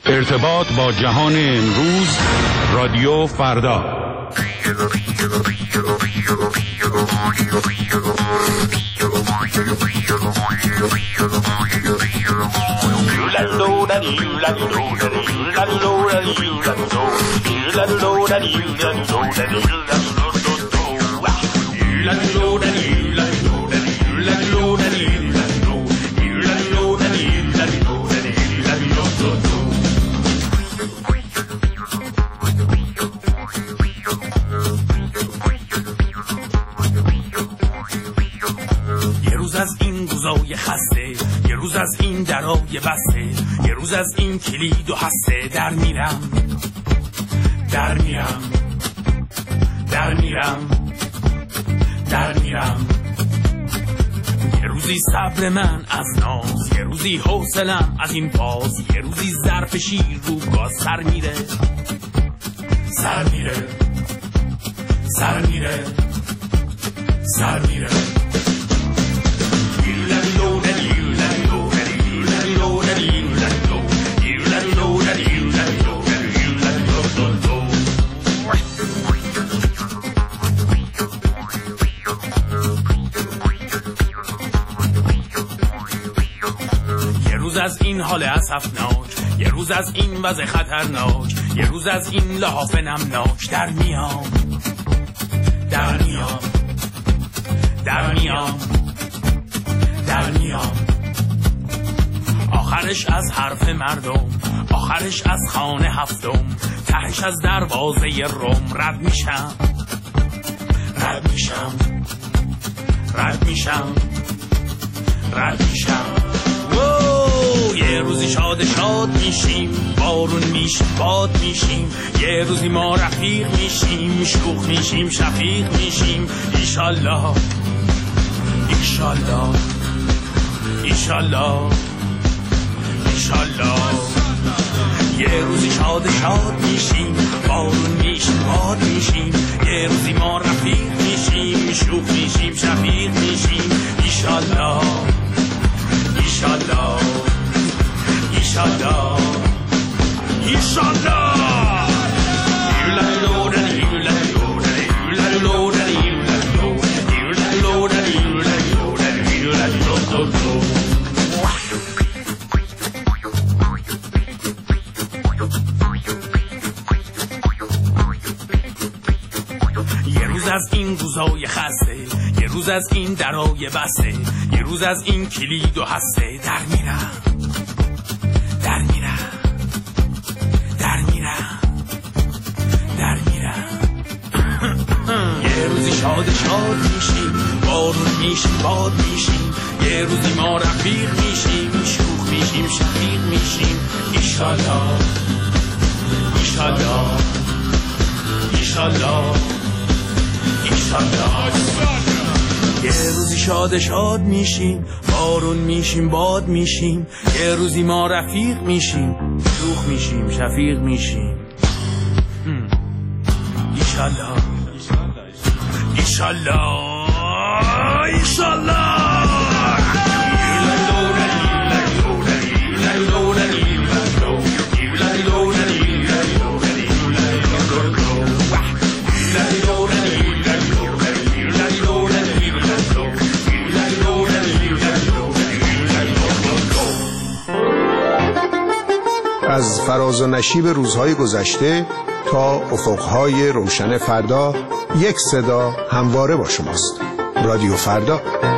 ارتباط با جهان امروز، رادیو فردا. از این گوزای خسته، یه روز از این درای بسته، یه روز از این کلید و هسته. در میرم در میرم در میرم در میرم. یه روزی صبر من از ناز، یه روزی حوصلم از این باز، یه روزی ظرف شیر رو گاز. سر میره سر میره سر میره سر میره. یه روز از این حال اسفناک، یه روز از این وضع خطرناک، یه روز از این لحاف نمناک. در میام در میام در میام در میام. آخرش از حرف مردم، آخرش از خانه هفتم، تهش از دروازه روم. رد میشم رد میشم رد میشم رد میشم. یه روزی شاد شاد میشیم، بارون میشیم باد میشیم، یه روزی ما رفیق میشیم، شوخ میشیم شفیق میشیم. ایشالله ایشالله ایشالله ایشالله. یه روزی شاد شاد میشیم، بارون میشیم باد میشیم، یه روزی ما رفیق میشیم، شوخ میشیم شفیق میشیم. ایشالله ایشالله ایشالله ایشالله. یه روز از این گوزای خسته، یه روز از این درای بسته، یه روز از این کلید و هسته. در میرم در میرم در میرم در میرم. یه روزی شاد شاد میشیم، بارون میشیم باد میشیم، یه روزی ما رفیق میشیم، شوخ میشیم شفیق میشیم. ایشالله ایشالله ایشالله ایشالله. یه روزی شاد شاد میشیم، بارون میشیم باد میشیم، یه روزی ما رفیق میشیم، شوخ میشیم شفیق میشیم. ایشالله ایشالله ایشالله. از فراز و نشیب روزهای گذشته تا افقهای روشن فردا، یک صدا همواره با شماست. رادیو فردا.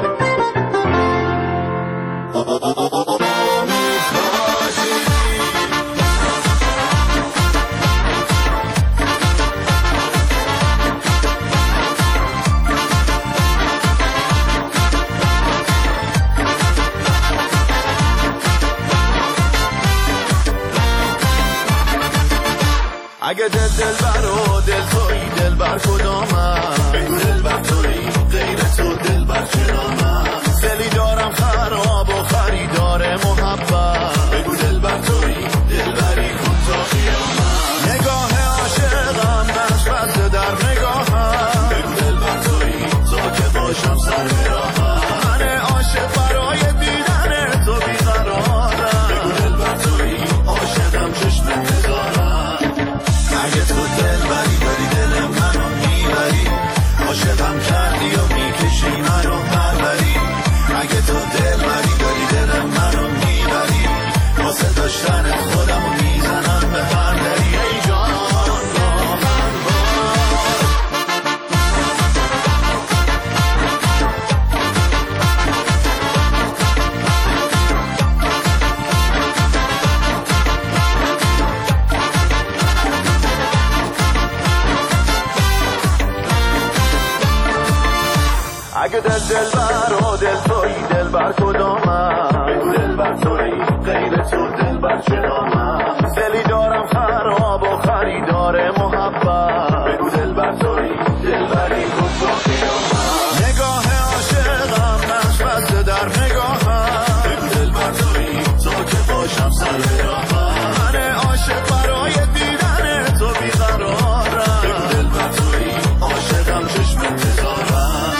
اگه دلبر و دل تویی دلبر کدامم، بگو دلبر تویی غیر تو دلبر چرامم. دلی دارم خراب و خریدار محبت، بگو دلبر تویی دلبری کن تا قیامت. نگاه عاشقم نشبت در نگاهم، بگو دلبر تویی تا که باشم سر براهم. من عاشق برای دیدن تو بیقرارم، بگو دلبر تویی عاشقم چشم دلبر کدامم دلبر تویی غیر تو دلبر چنامم دلی دارم خراب و خریدار محبت بگو دلبر تویی دلبری کن با خیامم نگاه عاشقم نقش بسته در نگاهم بگو دلبر تویی تا که باشم سر راهم من عاشق برای دیدن تو بیقرارم بگو دلبر تویی عاشقم چشم انتظارم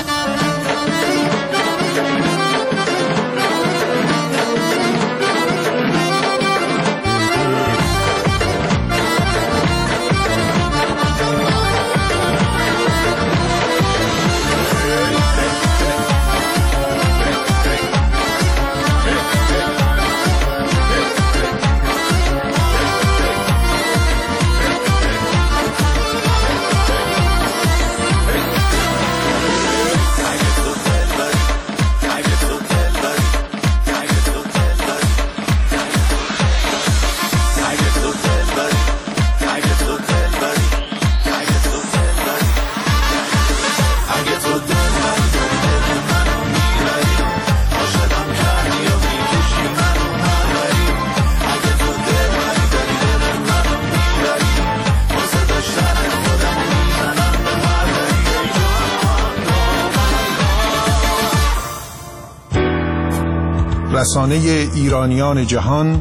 رسانه ایرانیان جهان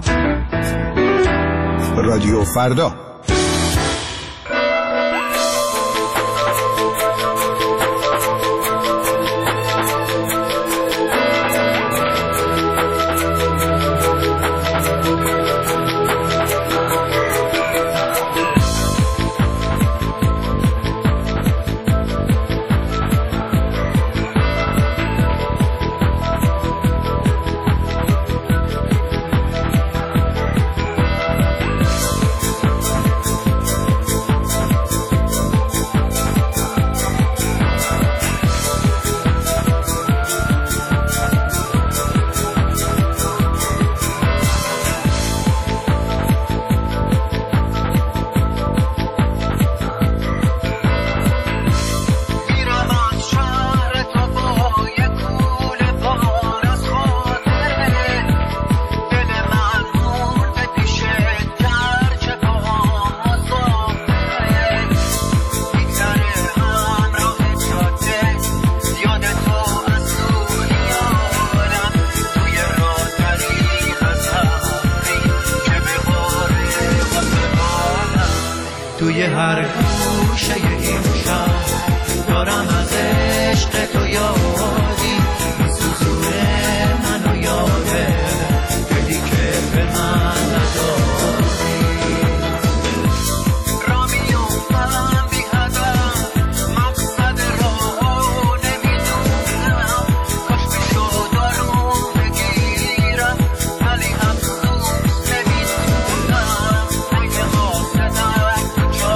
رادیو فردا. توی هر گوشه این شهر دارم از عشق تو یادی میسوزونه منو یاده دلی که به من نداری را میومم بی هدف مقصد راهو نمیدونم کاش میشد آروم بگیرم ولی افسوس نمیتونم اگه حاسدم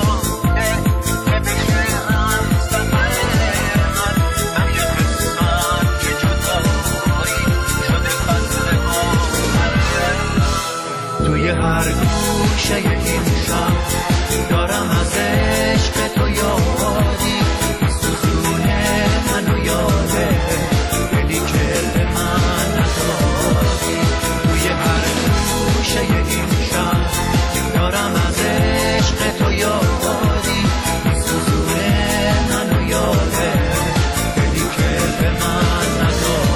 توی هر گوشه این شهر دارم از عشق تو یادی میسوزونه منو یاده دلی که به من نداری توی هر گوشه این شهر دارم از عشق تو یادی میسوزونه منو یاده دلی که به من نداری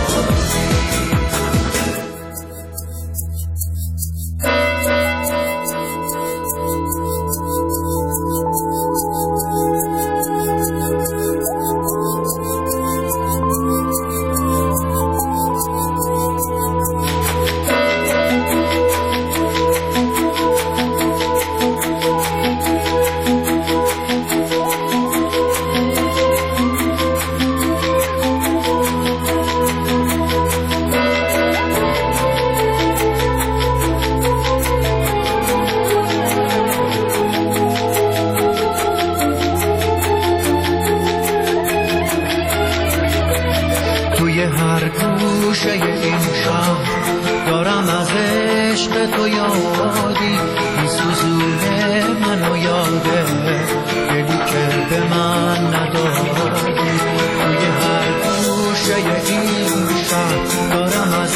توی هر گوشه این شهر دارم از عشق تو یادی میسوزونه منو یاده دلی که به من نداری توی هر گوشه این شهر دارم از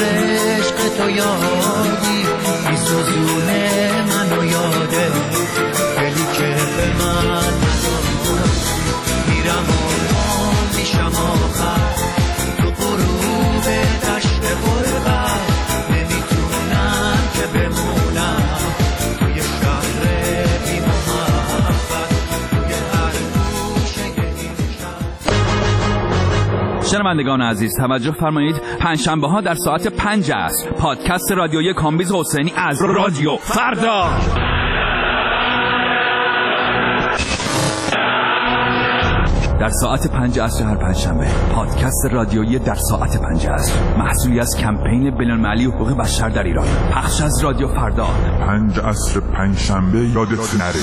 شنوندگان عزیز توجه فرمایید، پنجشنبه ها در ساعت 5 عصر پادکست رادیویی کامبیز حسینی از رادیو فردا در ساعت 5 عصر هر پنجشنبه. پادکست رادیویی در ساعت 5 عصر محصولی از کمپین بین‌المللی حقوق بشر در ایران، پخش از رادیو فردا. 5 عصر پنجشنبه یادت نره.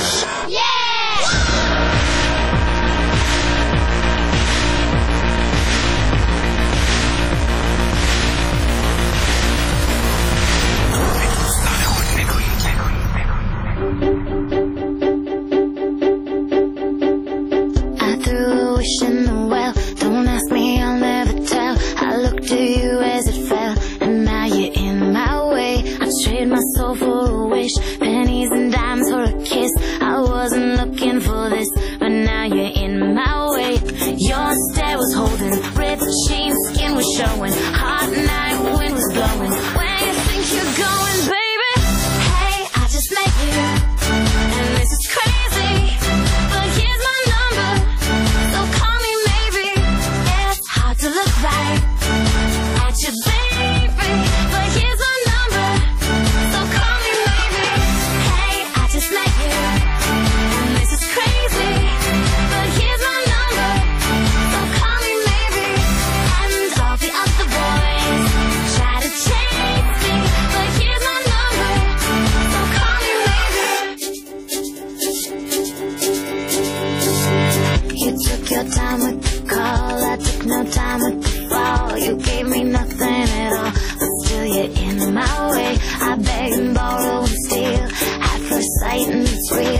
Sight and free.